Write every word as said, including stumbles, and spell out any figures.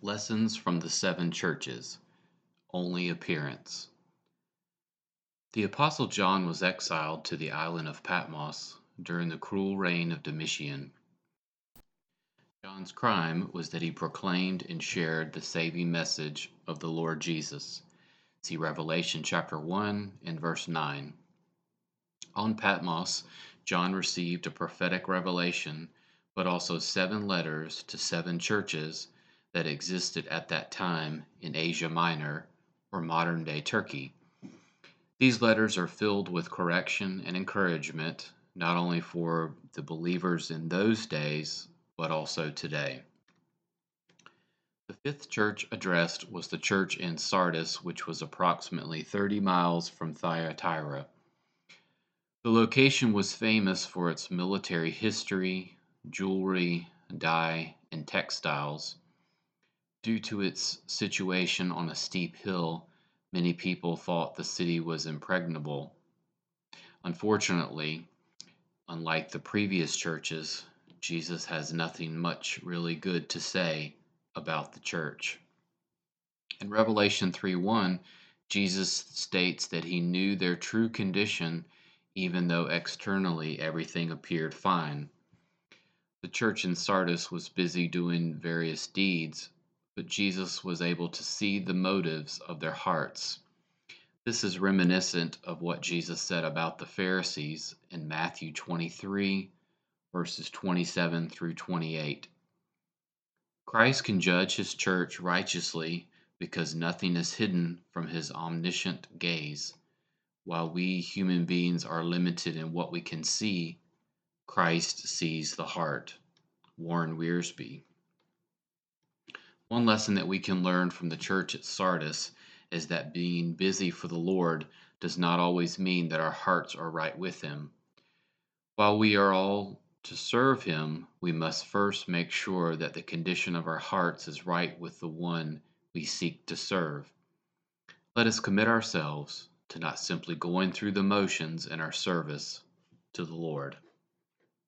Lessons from the Seven Churches. Only appearance. The Apostle John was exiled to the island of Patmos during the cruel reign of Domitian. John's crime was that he proclaimed and shared the saving message of the Lord Jesus. See Revelation chapter one and verse nine. On Patmos, John received a prophetic revelation, but also seven letters to seven churches that existed at that time in Asia Minor, or modern-day Turkey. These letters are filled with correction and encouragement, not only for the believers in those days, but also today. The fifth church addressed was the church in Sardis, which was approximately thirty miles from Thyatira. The location was famous for its military history, jewelry, dye, and textiles. Due to its situation on a steep hill, many people thought the city was impregnable. Unfortunately, unlike the previous churches, Jesus has nothing much really good to say about the church. In Revelation three one, Jesus states that he knew their true condition even though externally everything appeared fine. The church in Sardis was busy doing various deeds, but Jesus was able to see the motives of their hearts. This is reminiscent of what Jesus said about the Pharisees in Matthew twenty-three, verses twenty-seven through twenty-eight. Christ can judge his church righteously because nothing is hidden from his omniscient gaze. While we human beings are limited in what we can see, Christ sees the heart. Warren Wiersbe. One lesson that we can learn from the church at Sardis is that being busy for the Lord does not always mean that our hearts are right with him. While we are all to serve him, we must first make sure that the condition of our hearts is right with the one we seek to serve. Let us commit ourselves to not simply going through the motions in our service to the Lord.